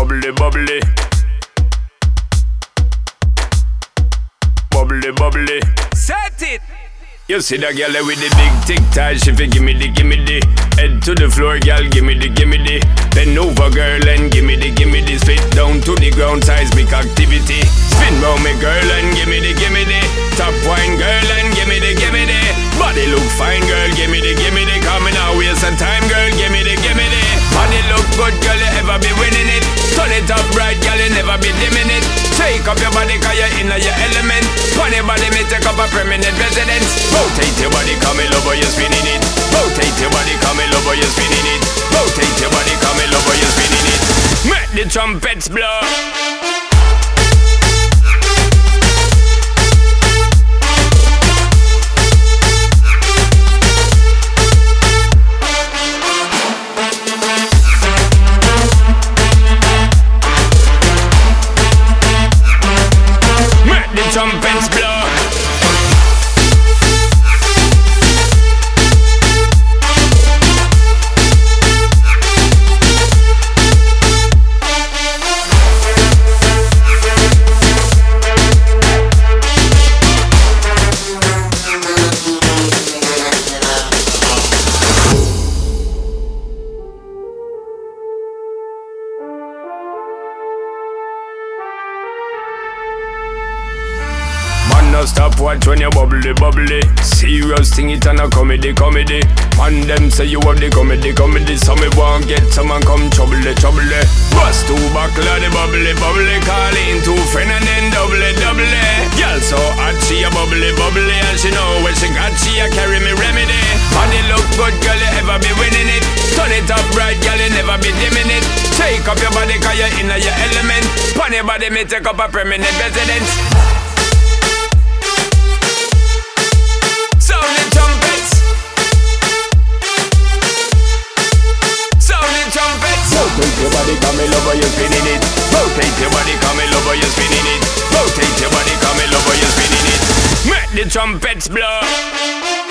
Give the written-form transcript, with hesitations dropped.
bubbly, bubbly. Bubbly, bubbly. Set it. You see that girl with the big tic tac, she fi gimme the head to the floor, girl, gimme the bend over, girl, and gimme the spit down to the ground, seismic activity. Spin round me, girl, and gimme the top wine, girl, and gimme the body look fine, girl, gimme the coming out waste some time, girl, gimme the body look good, girl, you ever be winning it. Turn it up right, girl, you never be dimming it. Shake up your body, cause you're in your element. Funny body, me take up a permanent residence. Rotate your body, come in love, you're spinning it. Rotate your body, come in love, you're spinning it. Rotate your body, come in love, you're spinning it. Make the trumpets blow. Make the trumpets blow. No stop watch when you bubbly, bubbly. Serious thing it and a comedy. Man them say you have the comedy. So me won't get someone come trouble. Bust two buckle of the bubbly. Call in two friend and then double. Girl so hot she a bubbly. And she know when she got she a carry me remedy. Body look good, girl, you ever be winning it. Turn it up right, girl, you never be dimming it. Shake up your body cause you're in your element. Pon your body me take up a permanent residence. Rotate your body, come in love, you're spinning it. Rotate your body, come in love, you're spinning it. Rotate your body, come in love, you're spinning it. Make the trumpets blow.